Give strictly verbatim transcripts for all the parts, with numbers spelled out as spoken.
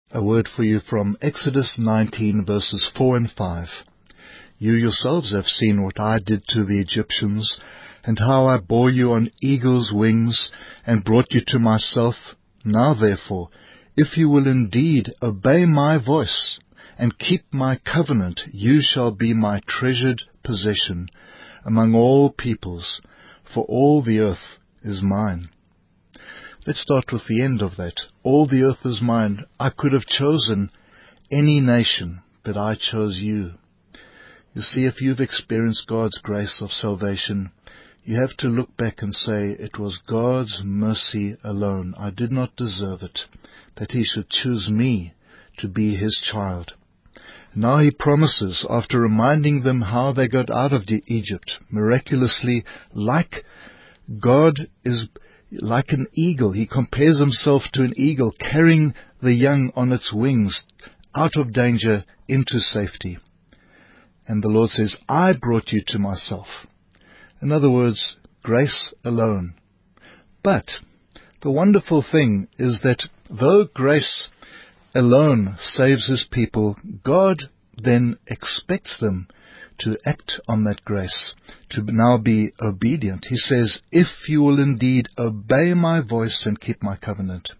A word for you from Exodus nineteen, verses four and five. You yourselves have seen what I did to the Egyptians, and how I bore you on eagle's wings, and brought you to myself. Now therefore, if you will indeed obey my voice, and keep my covenant, you shall be my treasured possession among all peoples, for all the earth is mine. Let's start with the end of that. All the earth is mine. I could have chosen any nation, but I chose you. You see, if you've experienced God's grace of salvation, you have to look back and say, it was God's mercy alone. I did not deserve it, that He should choose me to be His child. Now He promises, after reminding them how they got out of Egypt, miraculously, like God is like an eagle. He compares Himself to an eagle carrying the young on its wings out of danger into safety. And the Lord says, I brought you to myself. In other words, grace alone. But the wonderful thing is that though grace alone saves His people, God then expects them to act on that grace, to now be obedient. He says, if you will indeed obey my voice and keep my covenant.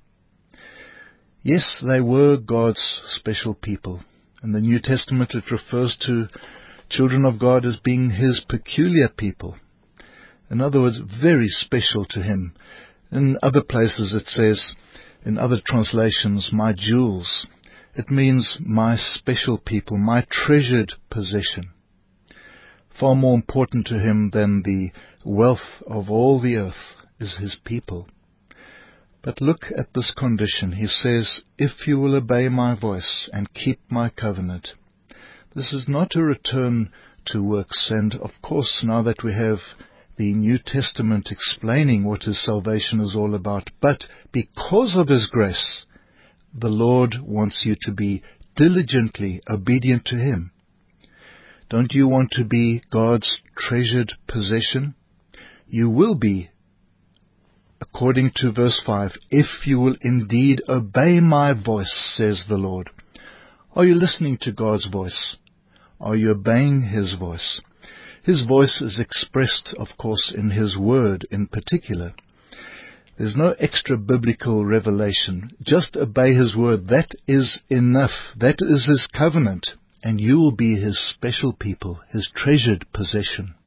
Yes, they were God's special people. In the New Testament it refers to children of God as being His peculiar people. In other words, very special to Him. In other places it says, in other translations, my jewels. It means my special people, my treasured possession. Far more important to Him than the wealth of all the earth is His people. But look at this condition. He says, if you will obey my voice and keep my covenant. This is not a return to works. And of course, now that we have the New Testament explaining what His salvation is all about, but because of His grace, the Lord wants you to be diligently obedient to Him. Don't you want to be God's treasured possession? You will be, according to verse five, if you will indeed obey my voice, says the Lord. Are you listening to God's voice? Are you obeying His voice? His voice is expressed, of course, in His word in particular. There's no extra biblical revelation. Just obey His word. That is enough. That is His covenant. And you will be His special people, His treasured possession.